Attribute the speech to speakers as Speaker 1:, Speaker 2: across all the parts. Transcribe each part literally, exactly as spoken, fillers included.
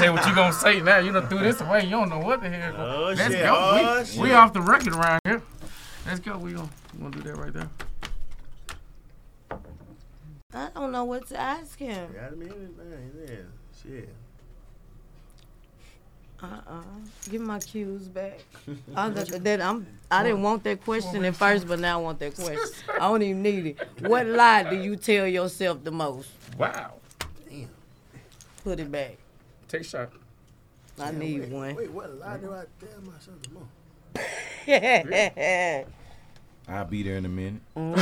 Speaker 1: say what you gonna say now. You done threw this away. You don't know what the hell.
Speaker 2: Oh,
Speaker 1: Let's
Speaker 2: shit.
Speaker 1: go.
Speaker 2: Oh,
Speaker 1: we,
Speaker 2: shit.
Speaker 1: we off the record around here. Let's go. We gonna, we gonna do that right there.
Speaker 3: I don't know what to ask him.
Speaker 2: Got a minute, man. Yeah. Shit.
Speaker 3: Uh-uh. Give me my cues back. I, that, that, I'm, I didn't want that question at first, but now I want that question. I don't even need it. What lie do you tell yourself the most?
Speaker 1: Wow.
Speaker 2: Damn.
Speaker 3: Put it back.
Speaker 1: Take a shot.
Speaker 3: I
Speaker 2: Damn,
Speaker 3: need
Speaker 2: wait,
Speaker 3: one.
Speaker 2: Wait, what lie do I tell myself the most?
Speaker 4: I'll be there in a minute.
Speaker 3: Mm-hmm.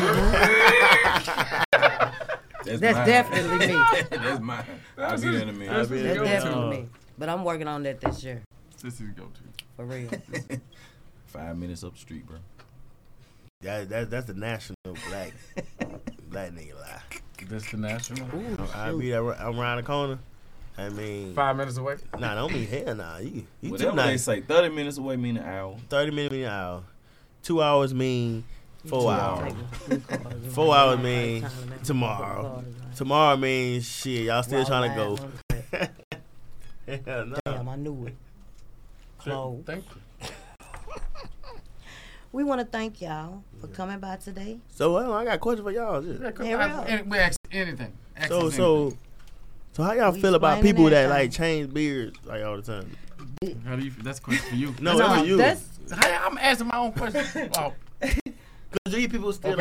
Speaker 4: That's,
Speaker 3: That's
Speaker 4: mine.
Speaker 3: definitely me.
Speaker 4: That's mine. I'll be there in a minute.
Speaker 1: That's
Speaker 3: That's definitely me. But I'm working on that this year.
Speaker 1: Sissy's go to.
Speaker 3: For real.
Speaker 4: Five minutes up the street, bro.
Speaker 2: That, that, that's the national black black nigga lie.
Speaker 1: This the national.
Speaker 3: Ooh,
Speaker 2: I'll be there. I'm around the corner. I mean,
Speaker 1: Five minutes away.
Speaker 2: nah, don't mean hell nah. You, you
Speaker 4: Whatever
Speaker 2: too
Speaker 4: they
Speaker 2: nice.
Speaker 4: say, thirty minutes away mean an hour.
Speaker 2: thirty minutes mean an hour. Two hours mean four
Speaker 4: Two
Speaker 2: hours.
Speaker 4: hours.
Speaker 2: Four hours mean tomorrow. Tomorrow means shit. Y'all still trying to go. Hell no.
Speaker 3: Damn, I knew it. Close.
Speaker 1: Thank you.
Speaker 3: We want to thank y'all for coming by today.
Speaker 2: So well, I got a question for y'all. Just-
Speaker 1: Yeah, come
Speaker 3: Here we
Speaker 1: on.
Speaker 3: go.
Speaker 1: Any- We ask anything. Ask
Speaker 2: So
Speaker 1: us
Speaker 2: so so how y'all
Speaker 3: We
Speaker 2: feel about
Speaker 3: explaining
Speaker 2: people that
Speaker 3: everything.
Speaker 2: like change beards like all the time?
Speaker 1: anything. How do you? That's a question for you.
Speaker 2: No, that's for you.
Speaker 3: That's
Speaker 1: How, I'm asking my own question. Oh,
Speaker 2: Cause these people still
Speaker 1: Okay,